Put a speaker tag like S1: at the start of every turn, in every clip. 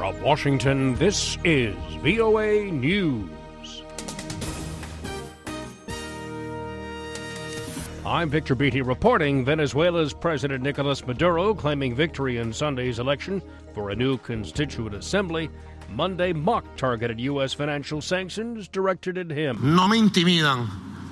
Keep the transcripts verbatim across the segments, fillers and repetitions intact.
S1: From Washington, this is V O A News. I'm Victor Beatty reporting. Venezuela's President Nicolas Maduro claiming victory in Sunday's election for a new constituent assembly. Monday mocked targeted U S financial sanctions directed at him.
S2: No me intimidan.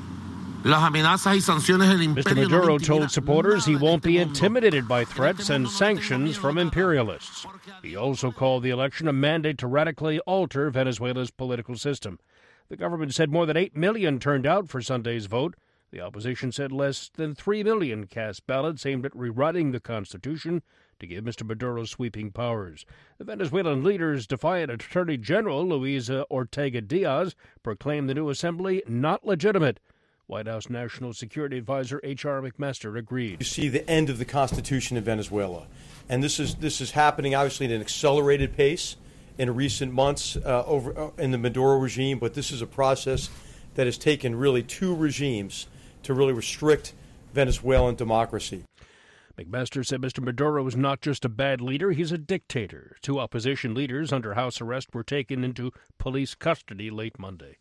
S2: Las amenazas y sanciones del imperio.
S1: Mister Maduro told supporters he won't be intimidated by threats and sanctions from imperialists. He also called the election a mandate to radically alter Venezuela's political system. The government said more than eight million turned out for Sunday's vote. The opposition said less than three million cast ballots aimed at rewriting the Constitution to give Mister Maduro sweeping powers. The Venezuelan leader's defiant Attorney General, Luisa Ortega Diaz, proclaimed the new assembly not legitimate. White House National Security Advisor H R McMaster agreed.
S3: You see the end of the Constitution in Venezuela. And this is this is happening, obviously, at an accelerated pace in recent months uh, over uh, in the Maduro regime. But this is a process that has taken really two regimes to really restrict Venezuelan democracy.
S1: McMaster said Mister Maduro is not just a bad leader, he's a dictator. Two opposition leaders under house arrest were taken into police custody late Monday.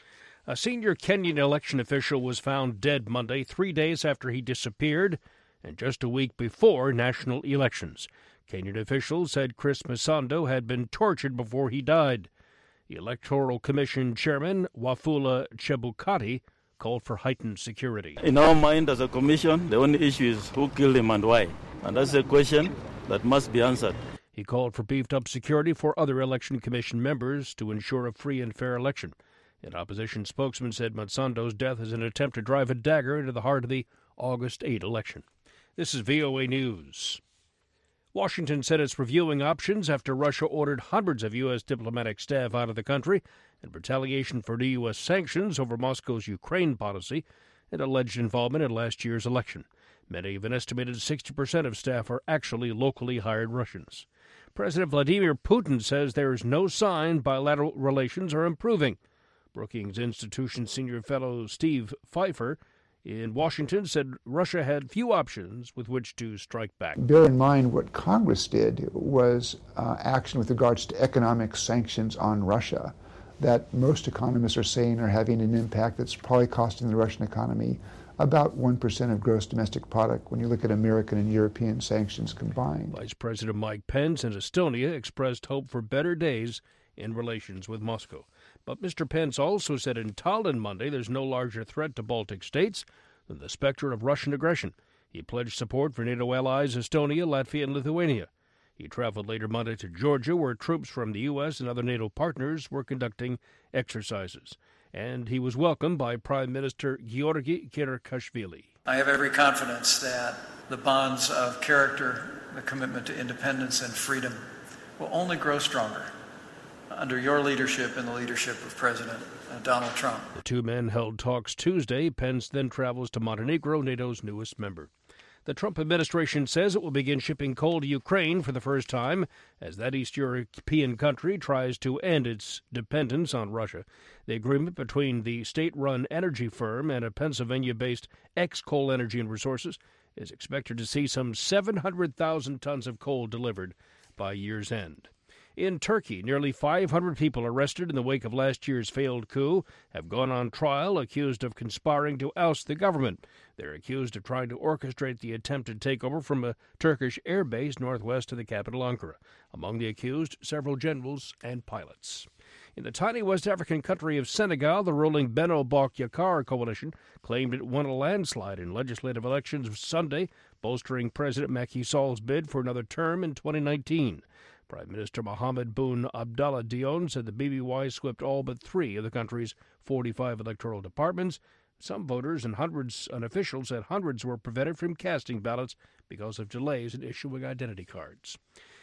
S1: A senior Kenyan election official was found dead Monday, three days after he disappeared, and just a week before national elections. Kenyan officials said Chris Msando had been tortured before he died. The Electoral Commission chairman, Wafula Chebukati, called for heightened security.
S4: In our mind as a commission, the only issue is who killed him and why. And that's a question that must be answered.
S1: He called for beefed-up security for other election commission members to ensure a free and fair election. An opposition spokesman said Monsanto's death is an attempt to drive a dagger into the heart of the August eighth election. This is V O A News. Washington said it's reviewing options after Russia ordered hundreds of U S diplomatic staff out of the country in retaliation for new U S sanctions over Moscow's Ukraine policy and alleged involvement in last year's election. Many have an estimated sixty percent of staff are actually locally hired Russians. President Vladimir Putin says there is no sign bilateral relations are improving. Brookings Institution senior fellow Steve Pfeiffer in Washington said Russia had few options with which to strike back.
S5: Bear in mind what Congress did was uh, action with regards to economic sanctions on Russia that most economists are saying are having an impact that's probably costing the Russian economy about one percent of gross domestic product when you look at American and European sanctions combined.
S1: Vice President Mike Pence in Estonia expressed hope for better days in relations with Moscow. But Mister Pence also said in Tallinn Monday there's no larger threat to Baltic states than the specter of Russian aggression. He pledged support for NATO allies Estonia, Latvia, and Lithuania. He traveled later Monday to Georgia, where troops from the U S and other NATO partners were conducting exercises. And he was welcomed by Prime Minister Georgi Kiriakashvili.
S6: I have every confidence that the bonds of character, the commitment to independence and freedom will only grow stronger under your leadership and the leadership of President Donald Trump.
S1: The two men held talks Tuesday. Pence then travels to Montenegro, NATO's newest member. The Trump administration says it will begin shipping coal to Ukraine for the first time as that East European country tries to end its dependence on Russia. The agreement between the state-run energy firm and a Pennsylvania-based ex-Coal Energy and Resources is expected to see some seven hundred thousand tons of coal delivered by year's end. In Turkey, nearly five hundred people arrested in the wake of last year's failed coup have gone on trial accused of conspiring to oust the government. They're accused of trying to orchestrate the attempted takeover from a Turkish air base northwest of the capital, Ankara. Among the accused, several generals and pilots. In the tiny West African country of Senegal, the ruling Benno Bokk Yakaar coalition claimed it won a landslide in legislative elections Sunday, bolstering President Macky Sall's bid for another term in twenty nineteen. Prime Minister Mohamed Boun Abdallah Dionne said the B B Y swept all but three of the country's forty-five electoral departments. Some voters and hundreds and officials said hundreds were prevented from casting ballots because of delays in issuing identity cards.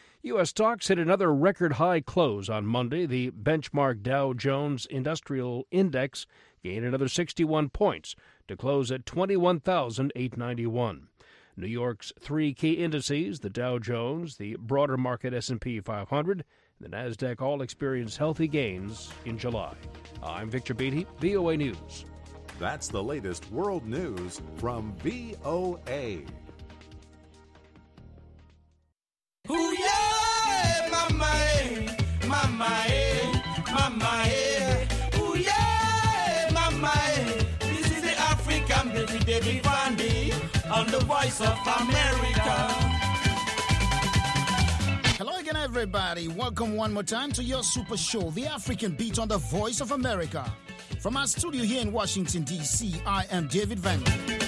S1: U S stocks hit another record-high close on Monday. The benchmark Dow Jones Industrial Index gained another sixty-one points to close at twenty-one thousand eight hundred ninety-one. New York's three key indices, the Dow Jones, the broader market S and P five hundred, and the NASDAQ all experienced healthy gains in July. I'm Victor Beatty, V O A News.
S7: That's the latest world news from V O A.
S8: Ooh, yeah, my man. voice of America.
S9: Hello again, everybody. Welcome one more time to your super show, The African Beat on the Voice of America. From our studio here in Washington, D C, I am David Van.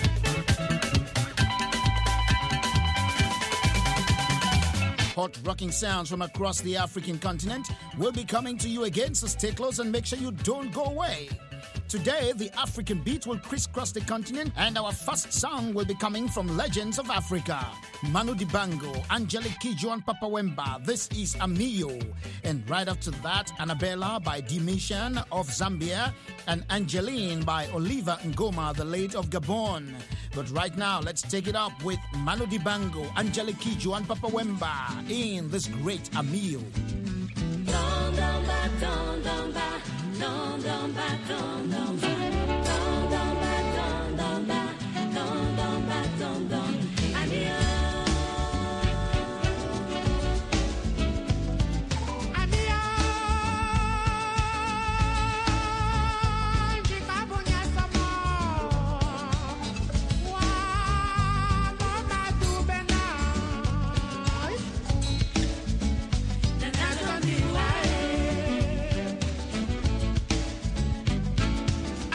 S9: Hot rocking sounds from across the African continent will be coming to you again, so stay close and make sure you don't go away. Today, the African Beat will crisscross the continent, and our first song will be coming from Legends of Africa. Manu Dibango, Angelique Kidjo and Papa Wemba, this is Amiyo. And right after that, Annabella by D-Mission of Zambia, and Angeline by Oliver Ngoma, the late of Gabon. But right now, let's take it up with Manu Dibango, Angelique Kidjo and Papa Wemba in this great Amiyo.
S10: Don, don, ba, don, don, ba. Don, don, ba, don, don, ba. Don, don, ba, don, don, ba. Don, don, ba, don, don. Amiyo. Amiyo. Jikabunya samo. Wa, mama tu benai. The national divide.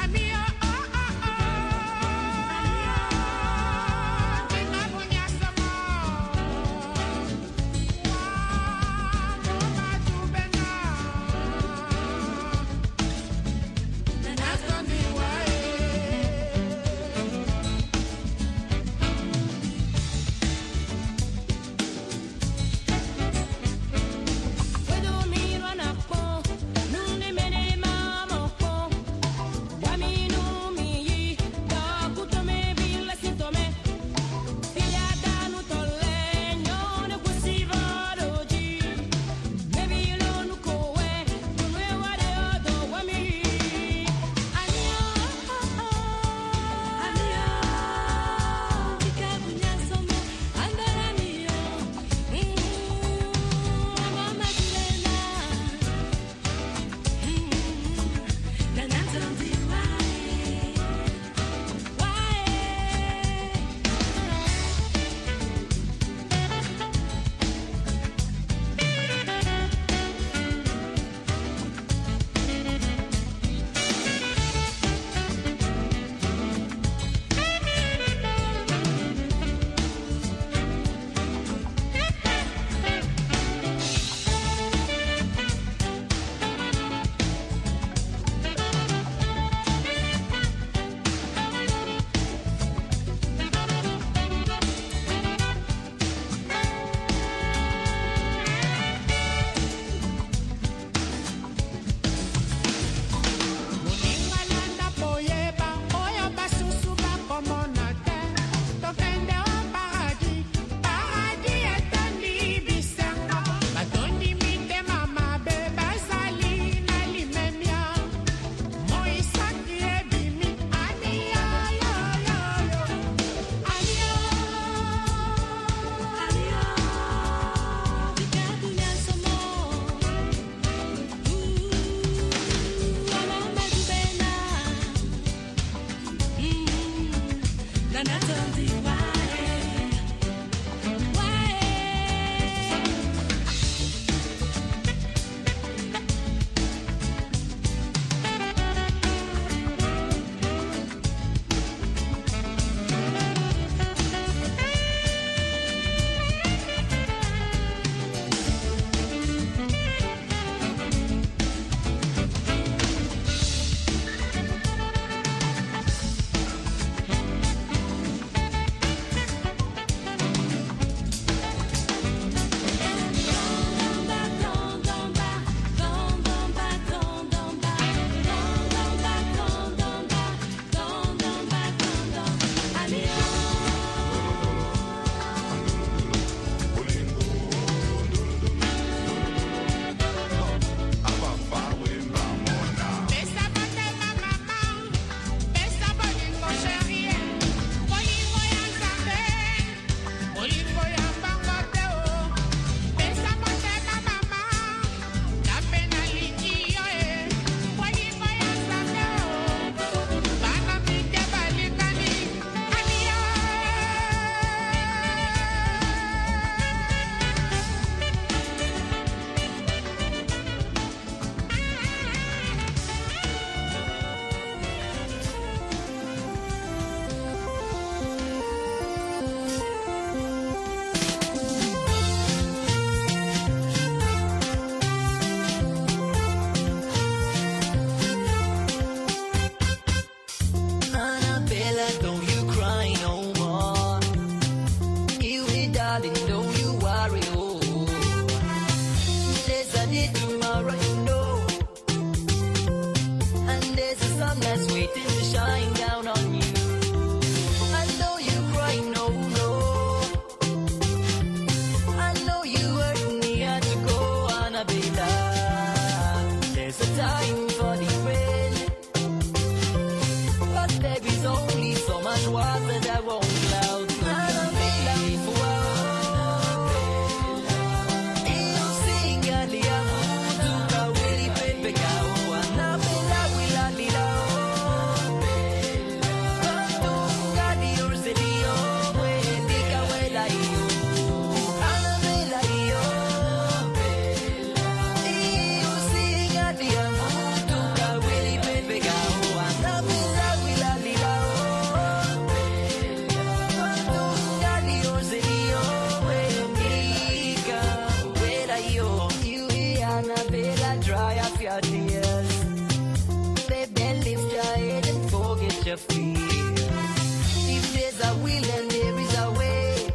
S11: yo. You Annabella, dry up your tears. Baby, lift your head and forget your fears. If there's a will and there is a way,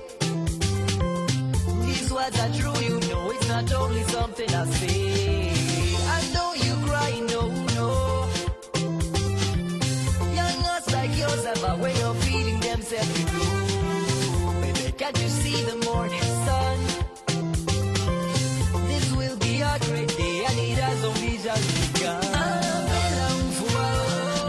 S11: these words are true, you know. It's not only something I say. I know you cry, no, no. Young hearts like yours have a way of feeling themselves to go. Baby, can't you see the morning sun? This will be a great day, and it has only just begun. Annabella, mfumao.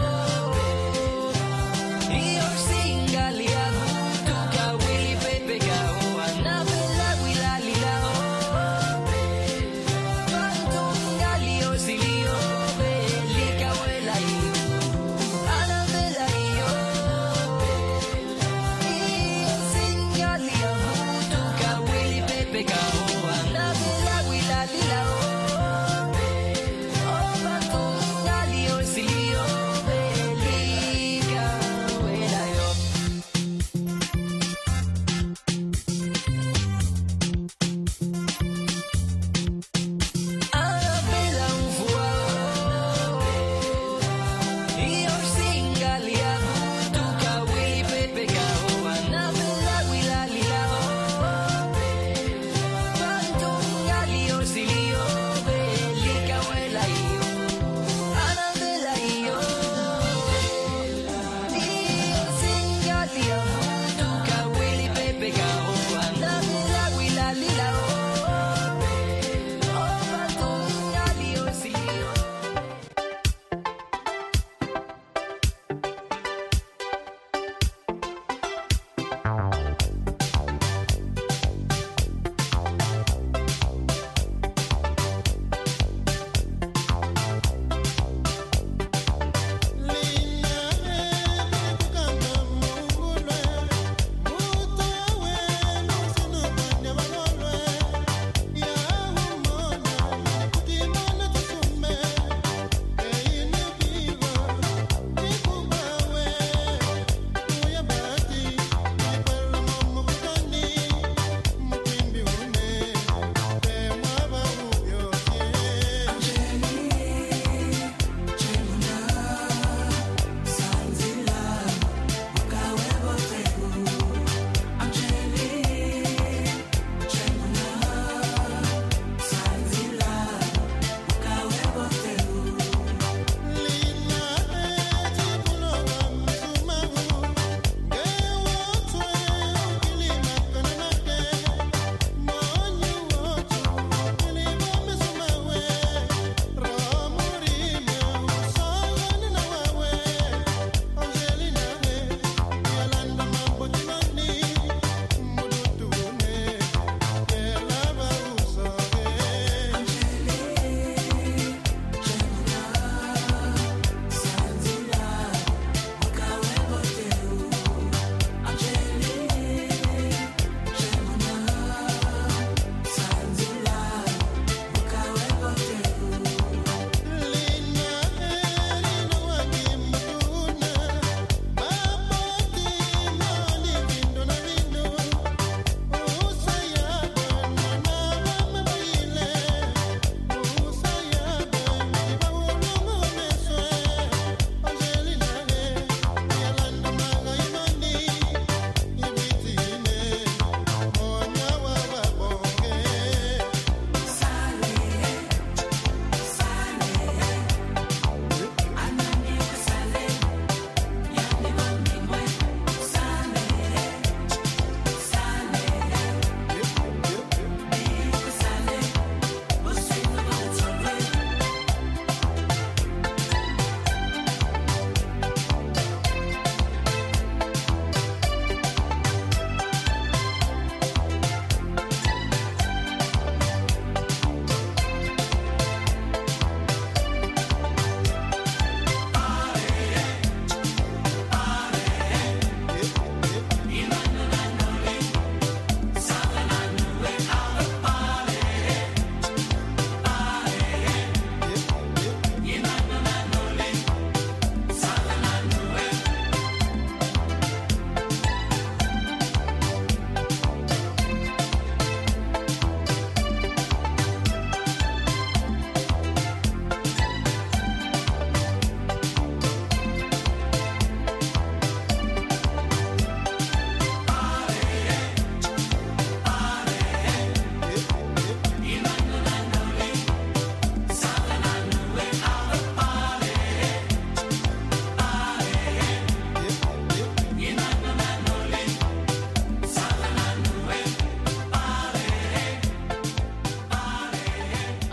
S11: Iyo singali yangu, tukawili pepe kao. Annabella, wilalilao.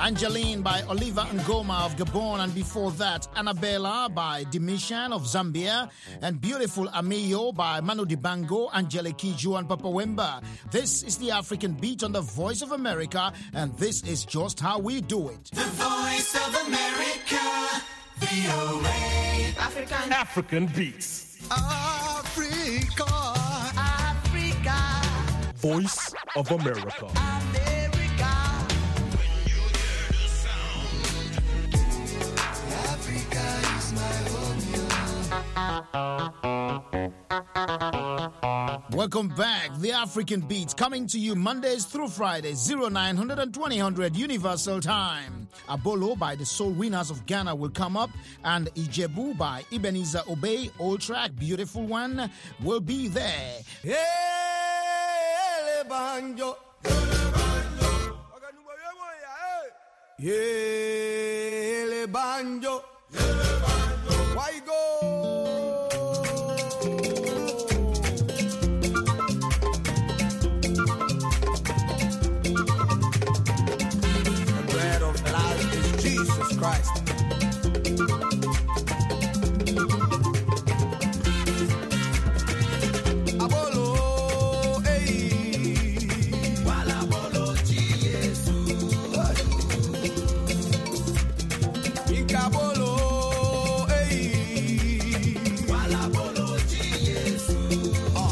S9: Angeline by Oliver Ngoma of Gabon, and before that, Annabella by Dimishan of Zambia, and Beautiful Amiyo by Manu Dibango, Angelique Kiju, and Papa Wemba. This is the African Beat on the Voice of America, and this is just how we do it.
S8: The Voice of America, V O A. African
S12: African Beats.
S8: Africa, Africa.
S12: Voice of America.
S8: America. When you hear the sound, Africa is my home.
S9: Welcome back. The African Beats coming to you Mondays through Fridays, oh nine hundred and twenty hundred Universal Time. Abolo by the Soul Winners of Ghana will come up, and Ijebu by Ebenezer Obey, Old Track, Beautiful One, will be there.
S8: Hey, banjo. Yeah, banjo. Why go? Jesus Christ. Abolo, hey. Wala bolo Jesu. Inkabolo, hey. Wala bolo Jesu. Ah.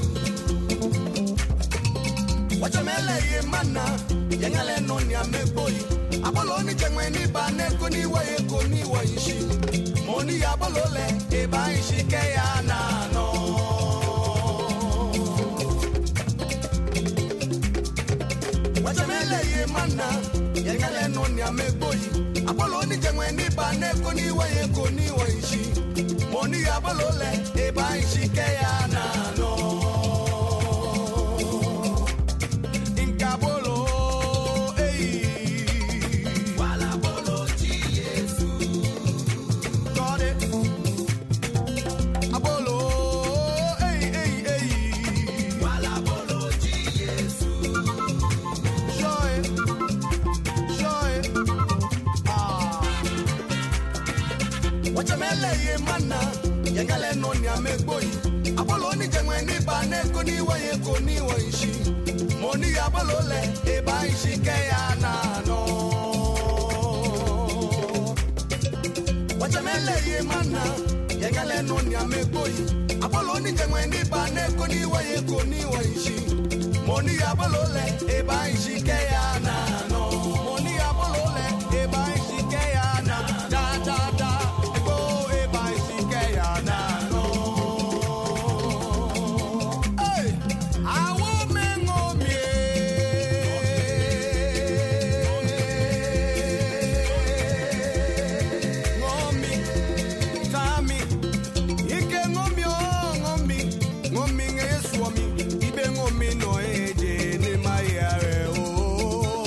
S8: Wachamele ye mana, yengale nonya meboyi. Abolo ni jengwe ni bane kuni waye kuni waishi. Moni abolo le eba ishi ke ya nano. Wachamele ye mana, yengale noni ameboyi. Abolo ni jengwe ni bane kuni waye kuni waishi. Moni abolo le eba ishi ke ya nano. Inkabolo. Yengale noni ameboyi. Abolo ni jengwe ni bane kuni waye kuni waishi. Moni abolo le eba ishi ke ya nano. Wachamele ye mana. Yengale noni ameboyi. Abolo ni jengwe ni bane kuni waye kuni waishi. Moni abolo le eba ishi ke ya nano. Moni abolo le eba ishi ke ya na. Da da da. Ibe ngomi no eje ni mayare o.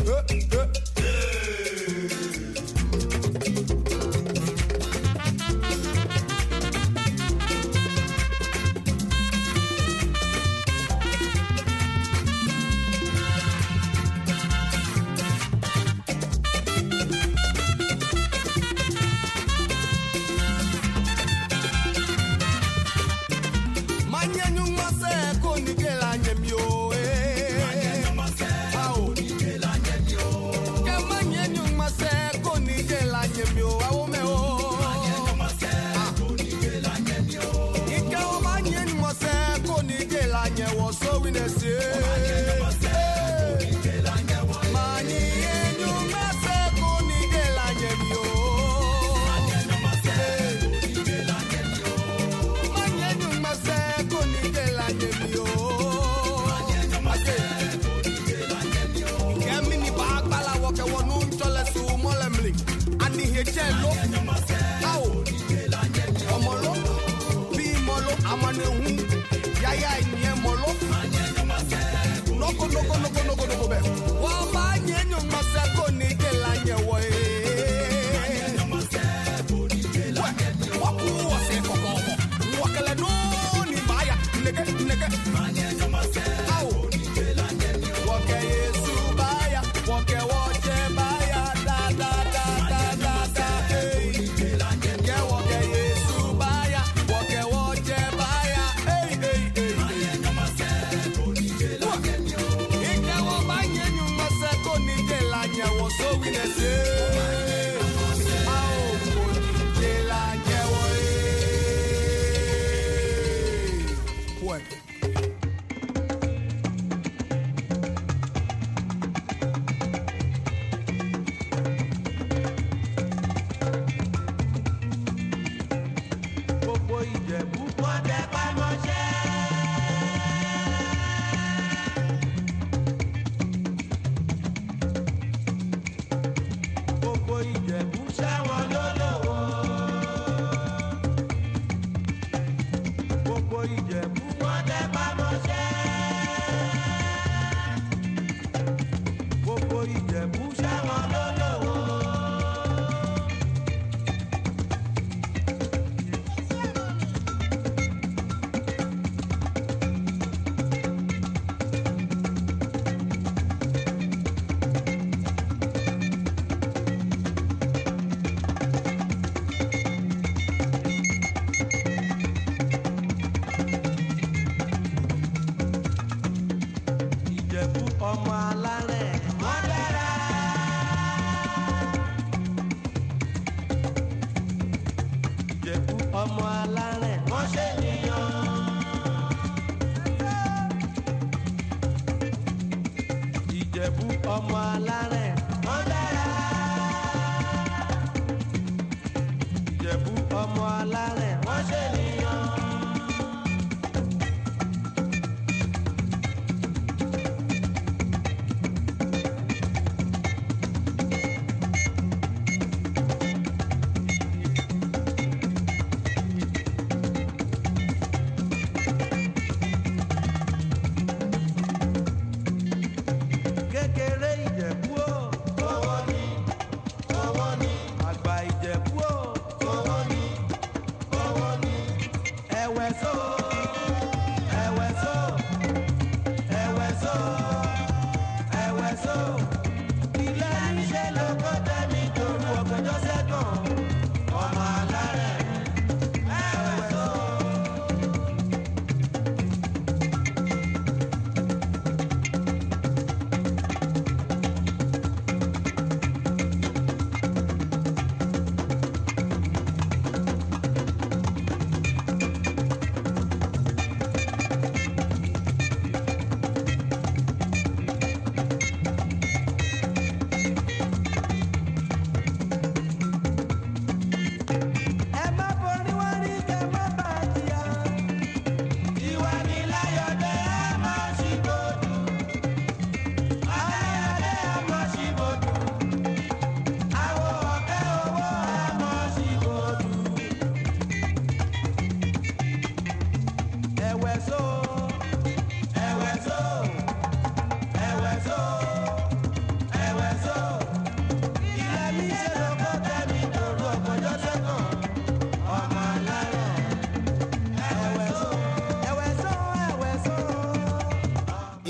S13: Kékeré Ìjẹ̀bú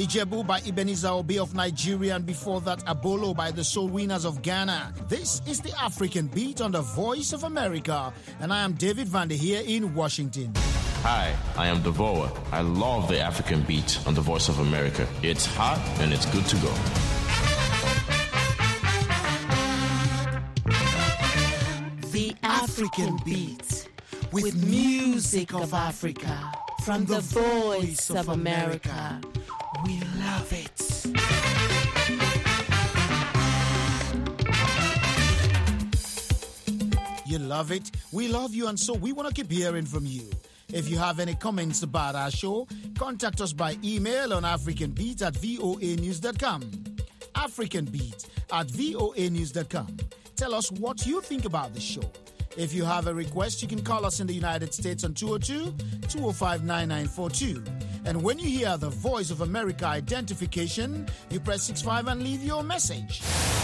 S9: Ijebu by Ebenezer Obey of Nigeria, and before that, Abolo by the Soul Winners of Ghana. This is the African Beat on the Voice of America, and I am David Vander here in Washington.
S13: Hi, I am Devora. I love the African Beat on the Voice of America. It's hot and it's good to go.
S14: The African Beat, with music of Africa, from the Voice of America. We love it.
S9: You love it, we love you, and so we want to keep hearing from you. If you have any comments about our show, contact us by email on africanbeat at voa news dot com. africanbeat at voa news dot com. Tell us what you think about the show. If you have a request, you can call us in the United States on two oh two, two oh five, nine nine four two. And when you hear the Voice of America identification, you press six five and leave your message.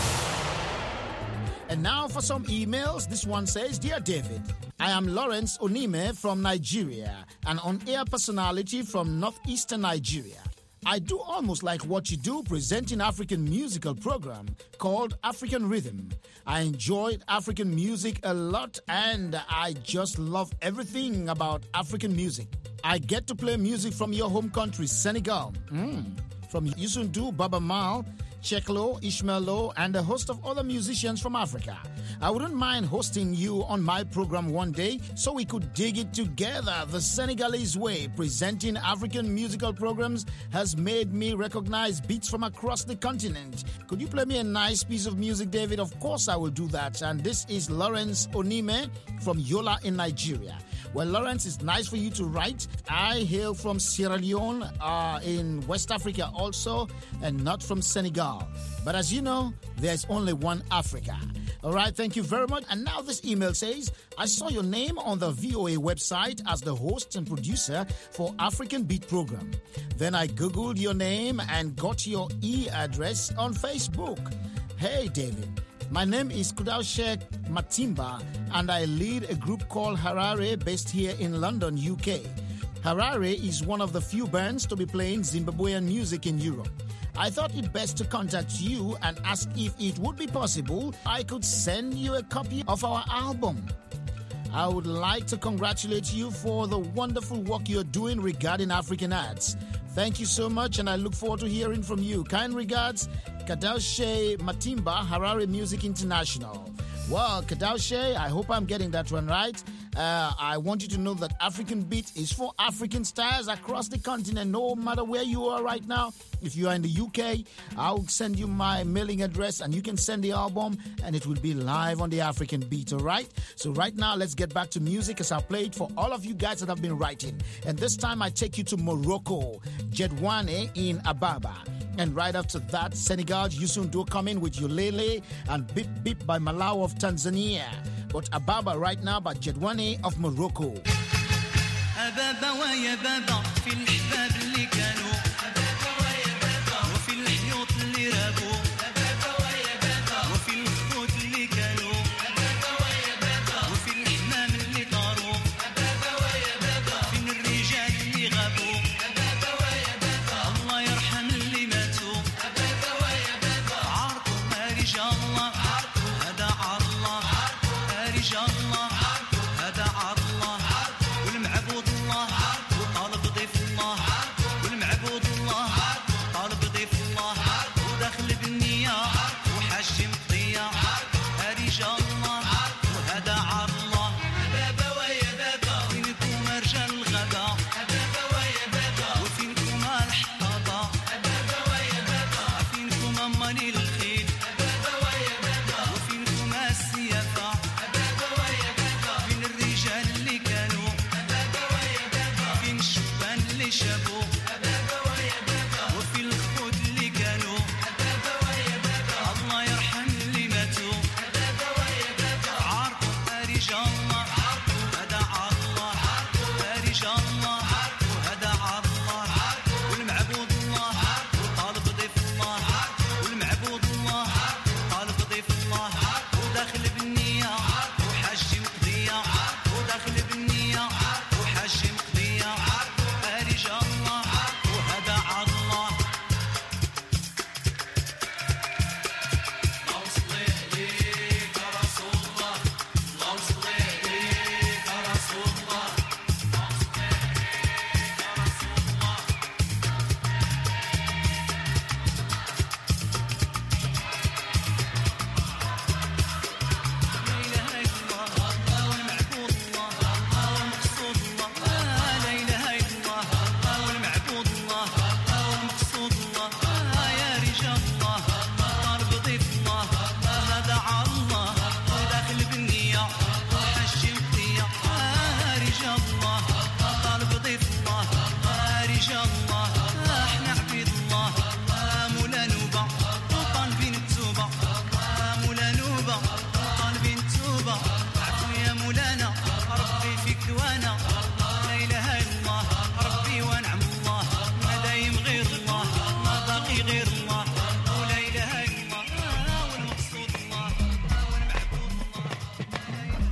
S9: And now for some emails. This one says, Dear David, I am Lawrence Onime from Nigeria, an on-air personality from northeastern Nigeria. I do almost like what you do, presenting African musical program called African Rhythm. I enjoyed African music a lot, and I just love everything about African music. I get to play music from your home country, Senegal, mm. from Youssou N'Dour, Baba Mal, Cheklo, Ishmael Lo, and a host of other musicians from Africa. I wouldn't mind hosting you on my program one day so we could dig it together the Senegalese way. Presenting African musical programs has made me recognize beats from across the continent. Could you play me a nice piece of music, David? Of course I will do that. And this is Lawrence Onime from Yola in Nigeria. Well, Lawrence, it's nice for you to write. I hail from Sierra Leone uh, in West Africa also, and not from Senegal. But as you know, there's only one Africa. All right, thank you very much. And now this email says, I saw your name on the V O A website as the host and producer for African Beat program. Then I Googled your name and got your e-address on Facebook. Hey, David. My name is Kudaushe Matimba, and I lead a group called Harare based here in London, U K. Harare is one of the few bands to be playing Zimbabwean music in Europe. I thought it best to contact you and ask if it would be possible I could send you a copy of our album. I would like to congratulate you for the wonderful work you're doing regarding African arts. Thank you so much, and I look forward to hearing from you. Kind regards, Kadaushe Matimba, Harare Music International. Well, Kadaushe, I hope I'm getting that one right. Uh, I want you to know that African Beat is for African stars across the continent, no matter where you are right now. If you are in the U K, I'll send you my mailing address and you can send the album and it will be live on the African Beat, all right? So right now, let's get back to music as I play it for all of you guys that have been writing. And this time I take you to Morocco, Jedwane in Ababa. And right after that, Senegal, Youssou N'Dour coming with Ulele and Bip Bip by Malawi of Tanzania. But Ababa right now by Jedwane of Morocco.
S15: أبابا ويا بابا في الحباب اللي كانوا أبابا ويا بابا وفي الحيوط اللي رابوا أبابا ويا بابا وفي الخوت اللي كانوا أبابا ويا بابا وفي الحمام اللي طاروا أبابا ويا بابا فين الرجال اللي غابوا أبابا ويا بابا الله يرحم اللي ماتوا أبابا ويا بابا عارضوا ما رجال الله هذا عار الله ما رجال الله هذا عار الله والمعبود الله وطالب ضيف الله والمعبود الله طالب ضيف الله وداخل بالنية وحاجم قضية رجال الله وهذا عار الله بابا ويا بابا فينكم رجال الغابة بابا ويا بابا وفينكم الحطابة بابا ويا بابا فينكم أماني الخيل بابا ويا بابا وفينكم السيافة بابا ويا بابا فين الرجال اللي كانوا فين الشبان اللي شافوا أبابا ويا بابا وفي الخوت اللي كانوا أبابا ويا بابا الله يرحم اللي ماتوا أبابا ويا بابا عارفوا رجال الله هذا عار الله رجال الله وهذا عار الله والمعبود الله وطالب ضيف الله والمعبود الله طالب ضيف الله وداخل بالنية وحاجم قضية وداخل بالنية وحاجم قضية رجال الله الله احنا عبيد الله مولا نوبة وطالبين التوبة مولا نوبة وطالبين التوبة عفو يا مولانا ربي فيك دوانا لا إله إلا الله ربي ونعم الله ما دايم غير الله ما باقي غير الله ولا إله إلا الله والمقصود الله والمعبود الله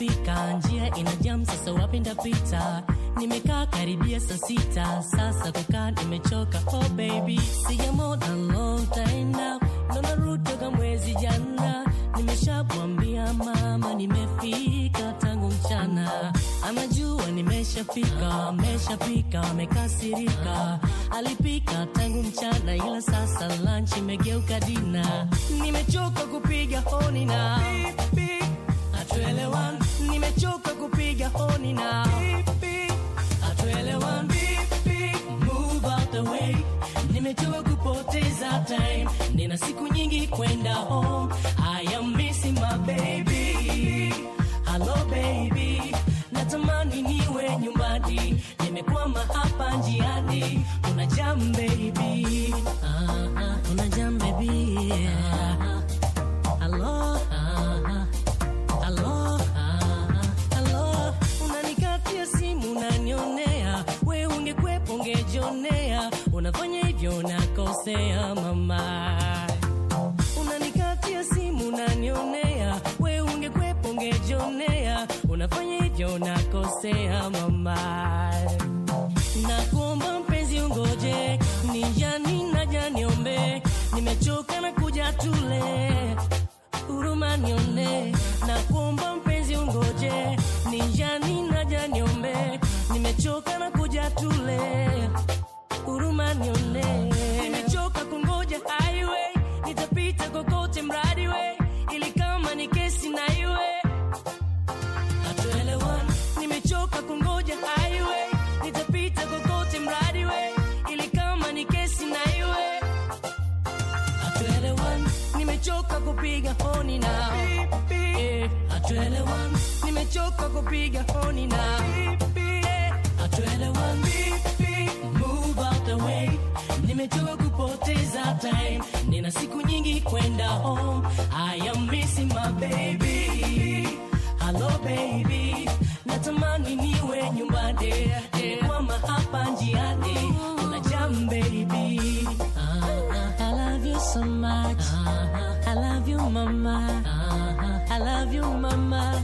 S16: nimeshafika, njia ina jam, sasa wapi ndapita? Nimekaa karibia saa sita, sasa kukaa nimechoka. Oh baby, sijamona long time now, naona route toka mwezi jana. Nimeshamwambia mama nimefika tangu mchana, anajua nimeshafika, ameshapika, amekasirika. Alipika tangu mchana, ila sasa lunch imegeuka dina. Nimechoka kupiga honi na beep, beep. Hatuelewani, nimechoka kupiga honi na beep, beep. Hatuelewani, beep, beep. Move out the way, nimechoka kupoteza time. Nina siku nyingi kwenda home, I am missing my baby. Hello baby, natamani niwe nyumbani, nimekwama hapa njiani. Una jam baby, ah, ah. Una jam baby, ah, ah. Hello, ah, ah. Hello, ah, ah. Hello. Unanikatia simu unanionea, we ungekwepo ungejionea. Unafanya hivyo nakosea mama. Unanikatia simu unanionea, we ungekwepo ungejionea. Unafanya hivyo nakosea mama. Nakuomba mpenzi ungoje, nijani naja niombe. Nimechoka na kuja tule, huruma nione. Nakuomba mpenzi ungoje, nijani naja niombe. Nimechoka na kuja tule, huruma nione. Nimechoka kungoja highway, nitapita kokote mradi we, ili kama ni kesi na iwe. Hatuelewani, nimechoka kungoja highway, nitapita kokote mradi we, ili kama ni kesi na iwe. Hatuelewani, nimechoka kupiga honi na beep, beep. Eh, hatuelewani, nimechoka kupiga honi na beep, beep. Eh, hatuelewani, beep, beep. Move out the way, nimechoka kupoteza time. Nina siku nyingi kwenda home, I am missing my baby. Hello baby, natamani niwe nyumbani, nimekwama hapa njiani. Una jam baby, uh-huh. I love you so much, uh-huh. I love you mama, uh-huh. I love you mama.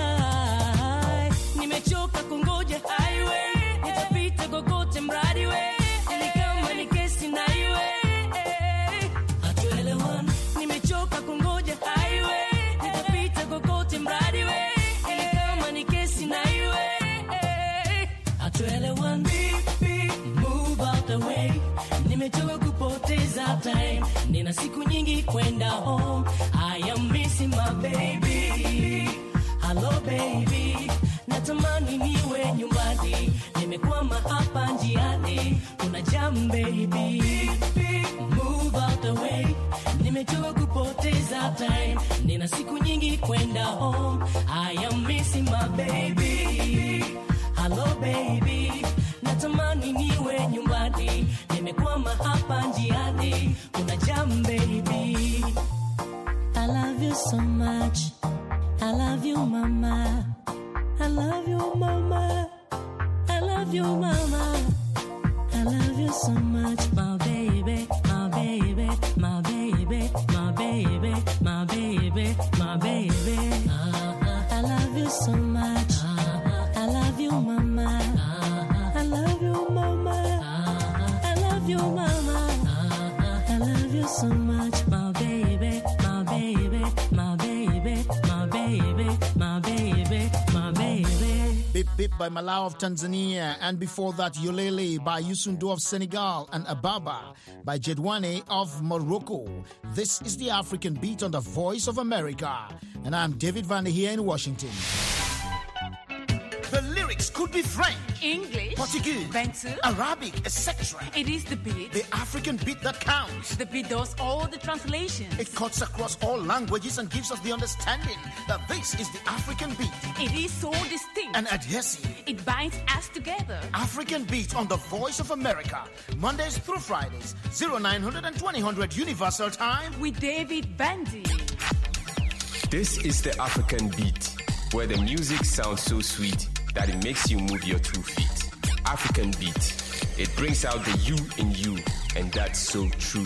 S16: Nimechoka kungoja highway, nitapita kokote mradi we, ili kama ni kesi na iwe. Hatuelewani, nimechoka kungoja highway, nitapita kokote mradi we, ili kama ni kesi na iwe. Hatuelewani, beep, beep. Move out the way, nimechoka kupoteza time. Nina siku nyingi kwenda home, I am missing my baby. Hello baby, natamani niwe nyumbani, nimekwama hapa njiani. Kuna jam baby, move out the way, nimechoka kupoteza time. Nina siku nyingi kwenda home, I am missing my baby. Hello baby, natamani niwe nyumbani, nimekwama hapa njiani. Kuna jam baby. I love you so much, I love you mama, I love you mama, I love you mama, I love you so much, my baby, my baby, my baby, my baby, my baby, my baby. Uh-huh. I love you so much, uh-huh. I love you mama, uh-huh. I love you mama, uh-huh. I love you mama, uh-huh. I love you so much, my baby, my baby, my baby, my baby, my baby, my baby.
S9: Bip Bip by Malawi of Tanzania, and before that Yolele by Youssoundo of Senegal, and Ababa by Jedwane of Morocco. This is the African Beat on the Voice of America, and I'm David Van here in Washington. The lyrics could be French,
S17: English,
S9: Portuguese,
S17: Bantu,
S9: Arabic, et cetera.
S17: It is the beat.
S9: The African beat that counts.
S17: The beat does all the translations.
S9: It cuts across all languages and gives us the understanding that this is the African beat.
S17: It is so distinct
S9: and adhesive.
S17: It binds us together.
S9: African Beat on the Voice of America, Mondays through Fridays, oh nine hundred and twenty hundred Universal Time
S17: with David Bandy.
S18: This is the African Beat, where the music sounds so sweet that it makes you move your two feet. African Beat. It brings out the you in you And that's so true.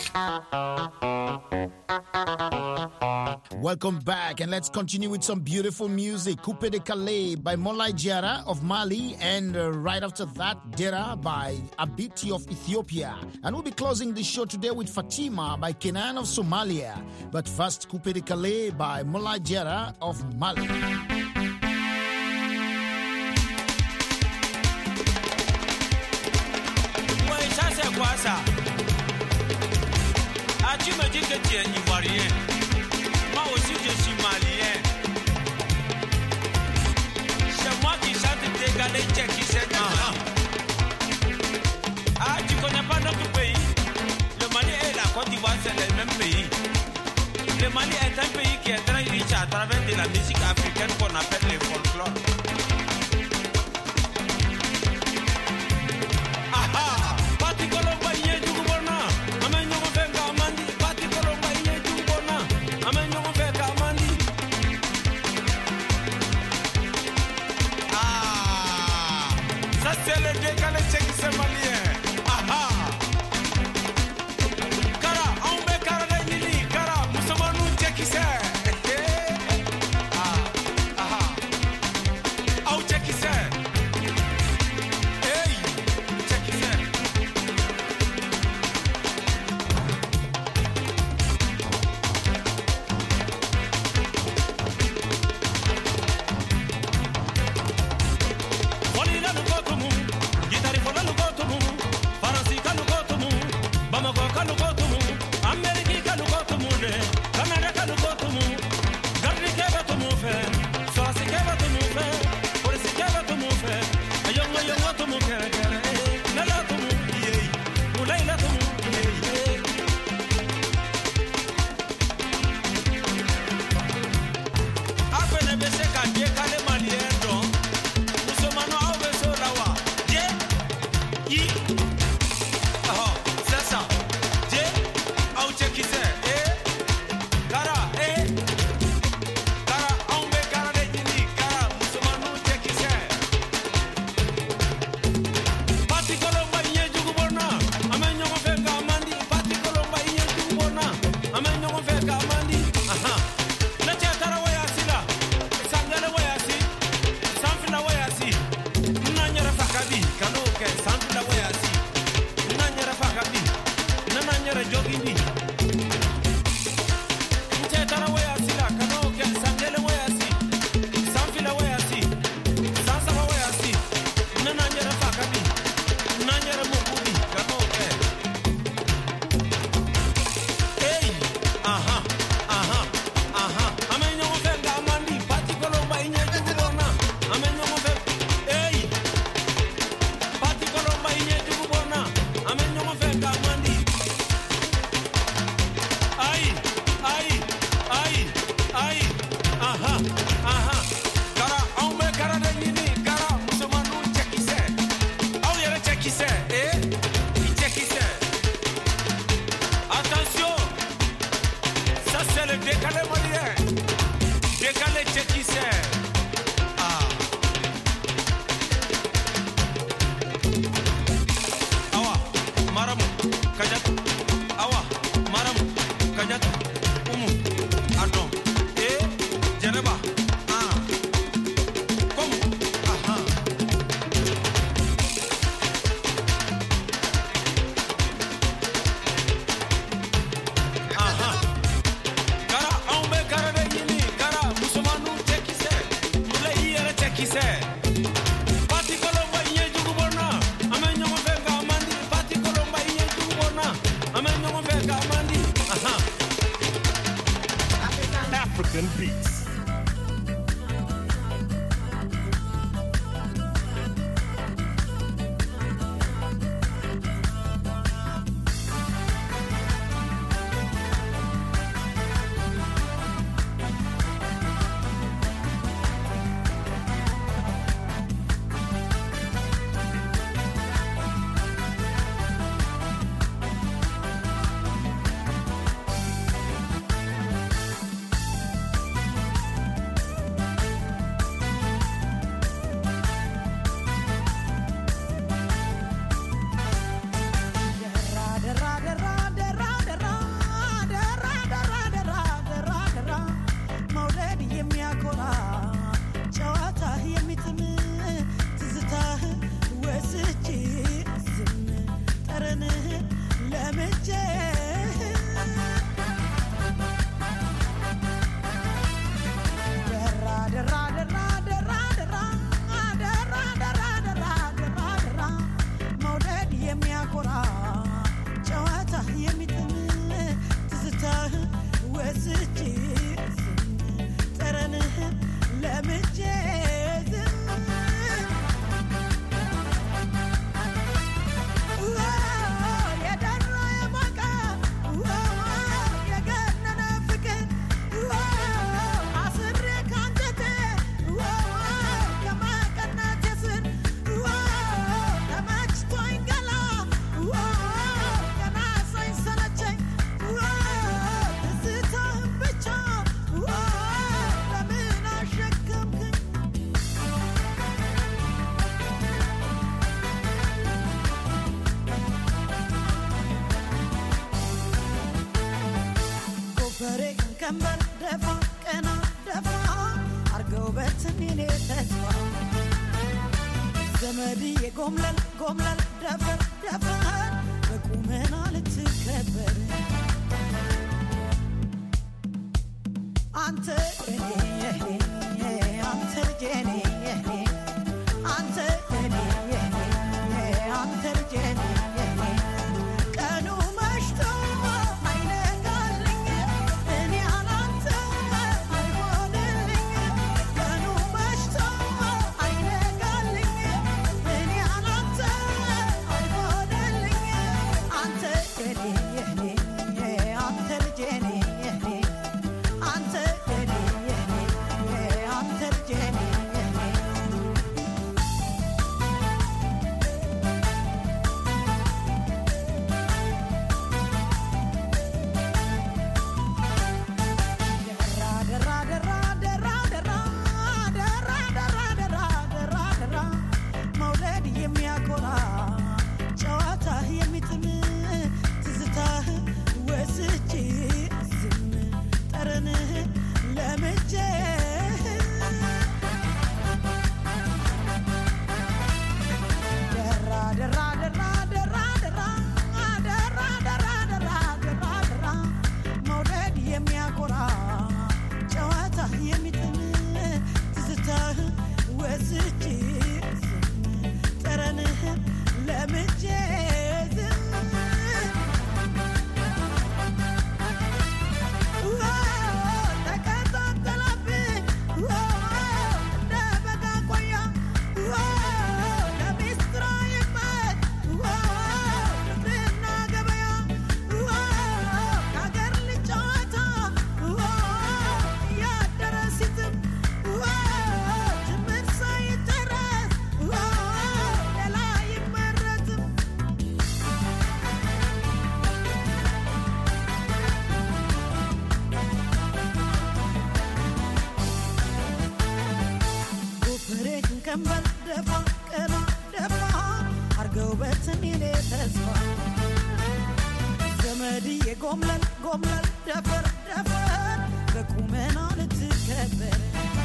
S9: Welcome back, and let's continue with some beautiful music. Coupe de Calais by Molai Diarra of Mali, and uh, right after that, Dera by Abiti of Ethiopia. And we'll be closing the show today with Fatima by Kenan of Somalia. But first, Coupe de Calais by Molai Diarra of Mali.
S19: Tu me dis que tu es ivoirien, moi aussi je suis malien. C'est moi qui chante Dégalé Tchèque, c'est ah. ah, tu connais pas notre pays? Le Mali et la Côte d'Ivoire, c'est le même pays. Le Mali est un pays qui est très riche à travers de la musique africaine qu'on appelle le folklore. Ah ah, Pati Colomba, il est du gouvernement. Amen, nous fait Gamandi. Pati Colomba, il est du gouvernement. Amen, nous fait Gamandi. Ah, ça c'est le décalé tchèque, c'est malien. Ah ah. Kara, on met Kara de Nili. Kara, nous sommes nous tchèque, c'est. Ah, ah ah. Ah, tchèque, c'est. Hey, tchèque, c'est. Olila lugotumu, gitari fola lugotumu, Faransi ka lugotumu, Bamako ka lugotumu, Ameriki ka lugotumu de, Canada ka lugotumu, Gardi ke batumu fe, Swasi ke batumu fe, Polisi ke batumu fe, Ayongo yongo tumu kere kere, Nala tumu, yey, Mulaila tumu, yey, yey. Afene bese ka die kale malien don. Musomano au beso lawa. Je, yi. Oh, c'est ça. Je, au chekise. Eh, kara, eh. Kara, on be kara de yini. Kara, musomano chekise. Pati Colomba iye jugu bona. Amen nyongo fe gamandi. Pati Colomba iye jugu bona. Amen nyongo fe gamandi. Aha. Na chetara wayasi la. Sangale wayasi. Sanfila wayasi. Nanyara fakabi. Kanoke. Sanfila wayasi. Nanyara fakabi. Nananyara jogindi. Chetara wayasi la. Kanoke. Sangale wayasi. Sanfila wayasi. Sansaba wayasi. Nananyara fakabi. Nanyara mukudi. Kanoke. Hey. Aha. Aha. Aha. Amenyo mfenga amandi. Pati Colomba inye jugubona. Amenyo mfenga. Hey. Pati Colomba inye jugubona. Amenyo mfenga amandi. Ai. Ai. Ai. Ai. Aha. Aha. Kara. Aumbe kara de nini. Kara. Musomanu chekise. Au yere chekise. Eh. Chekise. Attention. Ça c'est le décalé malien. Décalé tchèquisé. Ah. Awa, maramu, kajat. Awa, maramu, kajat. Umu, adon. Eh, Jereba. Ah. Comme. Aha. Aha. Kara, aumbe kara de yini. Kara, musomanu chekise. Mule iyere chekise. Pati Colomba iye jugu bona. Amenyo mfenga amandi. Pati Colomba iye jugu bona.
S20: ቀንበር ደፋ ቀና ደፋ አርገው በትን የኔ ተስፋ ዘመድዬ ጎምለል ጎምለል ደፈር ደፈር በቁመና ልትከበር አንተ እኔ አንተ ልጄኔ አንተ እኔ አንተ ልጄኔ ቀኑ መሽቶ አይነጋልኝ እኔ አላንተ አይሆንልኝ ቀኑ መሽቶ አይነጋልኝ እኔ አላንተ አይሆንልኝ አንተ እኔ አንተ ልጄኔ አንተ እኔ አንተ ልጄኔ መውለድ የሚያኮራ ጨዋታ የሚጥም ትዝታህ ወስጄ ዝም ጠረንህ ለምጄ ደራ ደራ ደራ ደራ ደራ ደራ ደራ ደራ ደራ ደራ መውለድ የሚያኮራ ጨዋታ የሚጥም ትዝታህ ወስጄ ዝም ጠረንህ ለምጄ ዝም ተቀጣጠለብኝ እንደ በጋ ቆያ ለሚስትራይበት ፍቅርና ገበያ ከአገር ልጅ ጨዋታ ያደረ ሲትም ጅምር ሳይጨረስ ሌላ ይመረትም ጎፈሬትን ቀንበር ደፋ ቀና ደፋ አርገው በትን የኔ ተስፋ ዘመድዬ ጎምለል ጎምለል ደፈር ደፈር በቁመና ልትከበር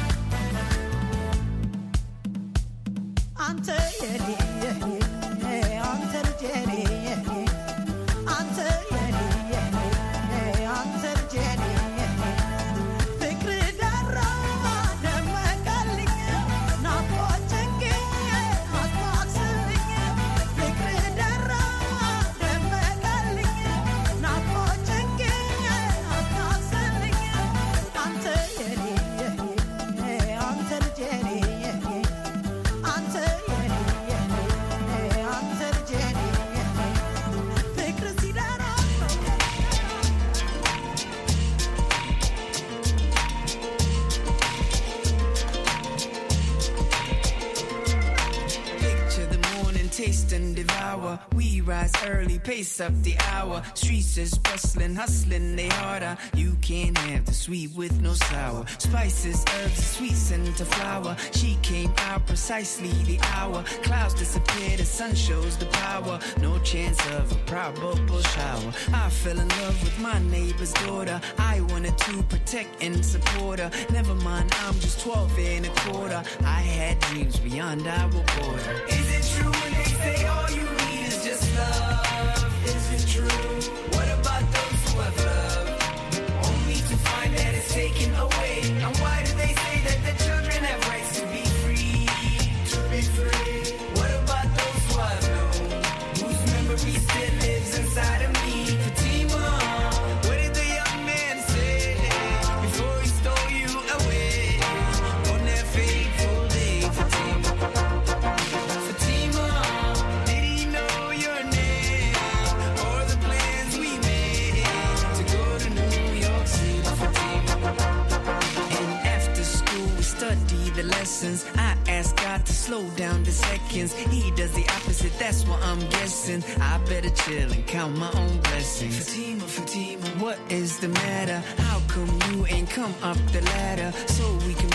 S20: አንተ የኔ አንተ ልጄኔ አንተ የኔ አንተ ልጄኔ ፍቅር ደራ ደመቀልኝ ናፍቆችንጌ አስታክስልኝ ፍቅር ደራ ደመቀልኝ ናፍቆችንጌ አስታክስልኝ አንተ የኔ አንተ ልጄኔ አንተ የኔ አንተ ልጄኔ ፍቅር ሲደራ
S21: Picture the morning, taste and devour. We rise early, pace up the hour. Streets is bustling, hustling, they harder. You can't have the sweet with no sour. Spices, herbs, sweet scent of flower. She came out precisely the hour. Clouds disappear, the sun shows the power. No chance of a probable shower. I fell in love with my neighbor's daughter. I wanted to protect and support her. Never mind, I'm just twelve and a quarter. I had dreams beyond our border. Is it true when they say all you need is just love? Is it true? What about those who have love? Only to find that it's taken away. And why do they say that the children have rights to be free? To be free. What about those who I've known? Whose memory still lives inside of me? Fatima, what did the young man say before he stole you away? On that fateful day, Fatima. Fatima, did he know your name? Or the plans we made to go to New York City, Fatima? And after school we study the lessons. I ask God to slow down the seconds. He does the opposite, that's what I'm guessing. I better chill and count my own blessings. Fatima, Fatima, what is the matter? How come you ain't come up the ladder so we can be like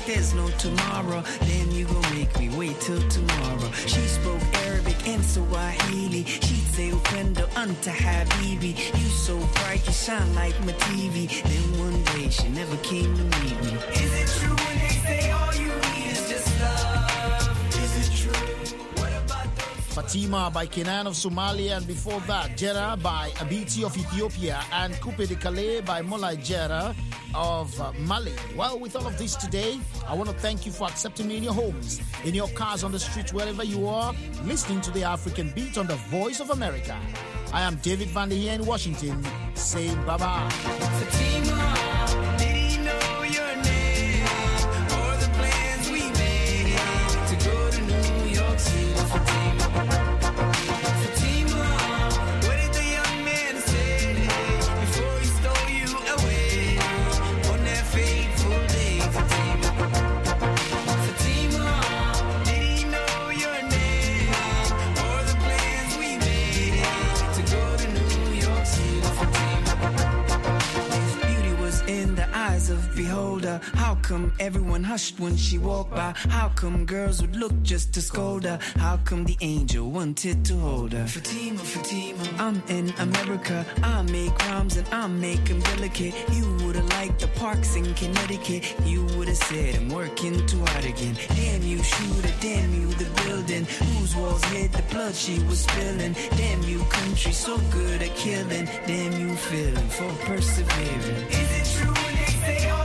S21: like there's no tomorrow. Then you gon' make me wait till tomorrow. She spoke Arabic and Swahili. She'd say Upendo anta habibi. You so bright, you shine like my T V. Then one day she never came to meet me. Is it true when they say all you need is just love? Is it true? What about those?
S9: Fatima by Kenan of Somalia, and before that, Jera by Abiti of Ethiopia, and Coupe de Calais by Molai Jera of uh, Mali. Well, with all of this today, I want to thank you for accepting me in your homes, in your cars, on the streets, wherever you are, listening to the African Beat on the Voice of America. I am David Van der here in Washington, saying bye-bye.
S21: Fatima, did he know your name or the plans we made to go to New York City? Fatima, Fatima, what did the young man say before he stole you away on that fateful day? Fatima, Fatima, did he know your name or the plans we made to go to New York City? Fatima, his beauty was in the eyes of beholder. How come everyone hushed when she walked by? How come girls would look just to scold her? How come the angel wanted to hold her? Fatima, Fatima, I'm in America. I make rhymes and I make them delicate. You would've liked the parks in Connecticut. You would've said I'm working too hard again. Damn you shooter, damn you the building whose walls hid the blood she was spilling. Damn you country so good at killing. Damn you feeling for persevering. Is it true when they say oh